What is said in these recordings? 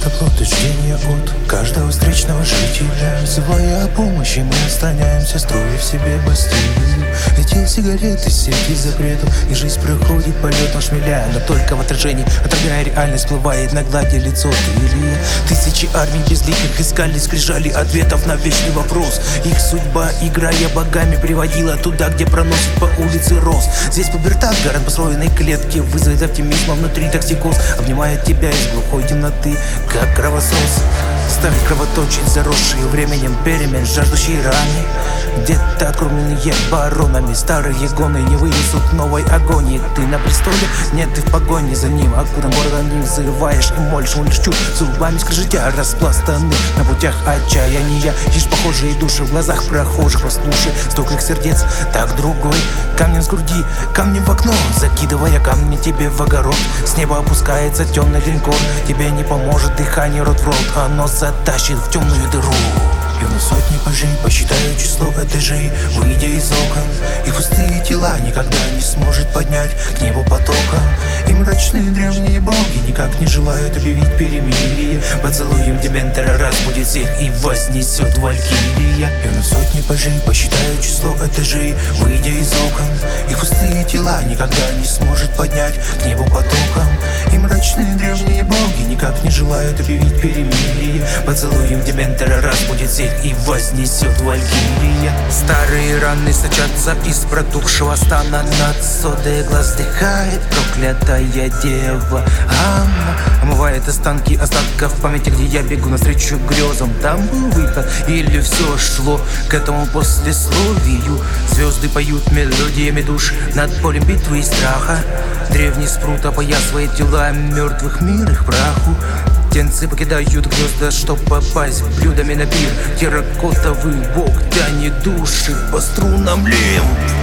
заблуждение от каждого встречного жителя. Взывая о помощи, мы останемся, строя в себе бастилию. Эти сигареты, сети запретов, и жизнь проходит полетом шмеля. Но только в отражении, отражая реальность, всплывает на глади лицо или тысячи армий безликих искали, скрижали ответов на вечный вопрос. Их судьба, играя богами, приводила туда, где проносит по улице роз. Здесь пубертат, гарант построенной клетки, вызовет оптимизма внутри токсикоз. Обнимает тебя из глухой темноты, как кровосос. Ставит кровоточить заросшие временем перемен, жаждущие раны. Где-то откормленные баронами, старые гоны не вынесут новой агонии. Ты на престоле? Нет, ты в погоне за ним. Откуда городом не взрываешь и молишь, молишь чуть зубами скрежетя, распластаны на путях отчаяния. Лишь похожие души в глазах прохожих. Послушай, стук сердец, так другой. Камнем с груди, камнем в окно, закидывая камни тебе в огород. С неба опускается темный линкор. Тебе не поможет дыхание рот в рот, оно затащит в темную дыру. И на сотни пажей посчитаю число этажей, выйдя из окон. И пустые тела никогда не сможет поднять к небу потоком. И мрачные древние боги никак не желают объявить перемирие. Поцелуем дементора разбудит всех и вознесет валькирия. И на сотни пажей посчитаю число этажей, выйдя из окон. И пустые тела никогда не сможет поднять к небу потоком. И мрачные древние боги никак не желают объявить перемирие. Поцелуем дементора разбудит всех и вознесет валькирия. Старые раны сочатся из протухшего стана. Над содой глаз дыхает проклятая дева Анна. Омывает останки остатков памяти, где я бегу навстречу грезам. Там был выход или все шло к этому послесловию. Звезды поют мелодиями душ над полем битвы и страха. Древний спрут опоясывает тела мертвых, мир их праху. Птенцы покидают гнезда, чтоб попасть блюдами на пир. Терракотовый бог тянет души по струнам лимб.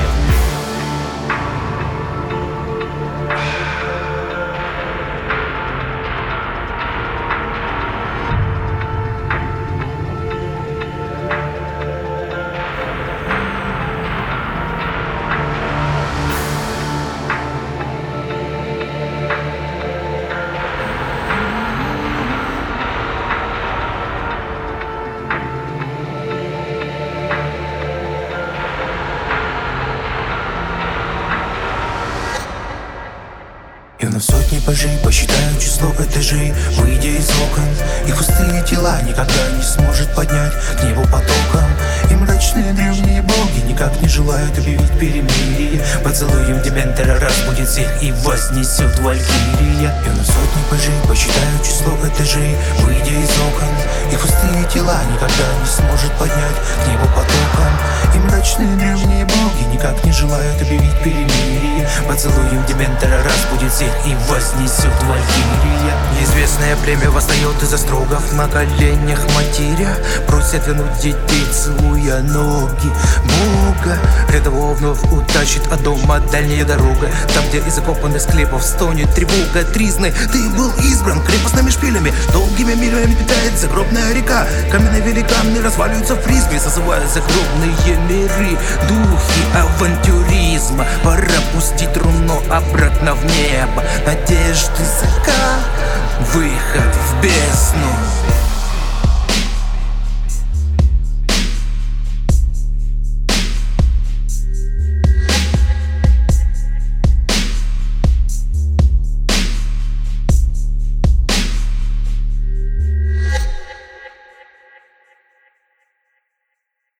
И на сотни пажей посчитаю число этажей, выйдя из окон. И пустые тела никогда не сможет поднять к небу потоком. И мрачные древние боги никак не желают объявить перемирие. Поцелуем дементора разбудит всех и вознесет валькирия. И на сотни пажей посчитаю число этажей, выйдя из окон. И пустые тела никогда не сможет поднять к небу потоком. И мрачные древние боги никак не желают объявить перемирие. Поцелуем дементора разбудит всех и вознесет валькирия. Неизвестное племя восстает из острогов, на коленях матеря просят вернуть детей, целуя ноги Бога. Рядового вновь утащит от дома дальняя дорога. Там, где из закопанных склепов стонет тревога тризны. Ты был избран крепостными шпилями, долгими милями питает загробная река. Каменные великаны разваливаются в призме, созывая загробные миры. Духи авантюризма, пора пустить руно обратно в небо. Надежды закат, выход в бездну.